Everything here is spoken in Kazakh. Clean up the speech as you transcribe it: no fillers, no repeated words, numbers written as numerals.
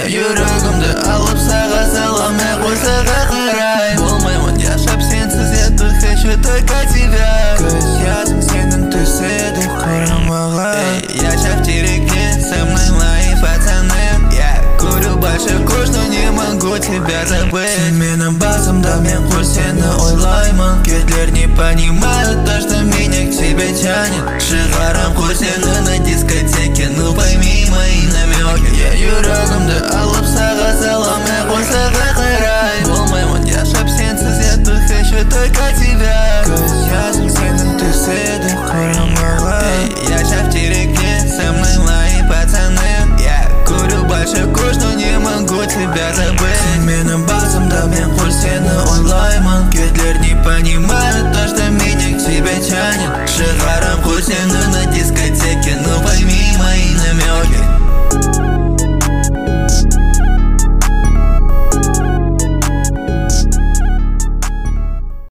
Я жүрегімді алып саға саламай қойсаға қарай Болмаймын яшап сенсіз, я тут хочу только тебя Көз жасың сенің түседі қарамаған Яшап теректе со мной мои пацаны Я курю больше куш, но не могу тебя забыть Сен менің басымда, мен құр сені ойлаймын Кетлер не понимают то, что меня к тебе тянет Шығарам құр сені на дискотеке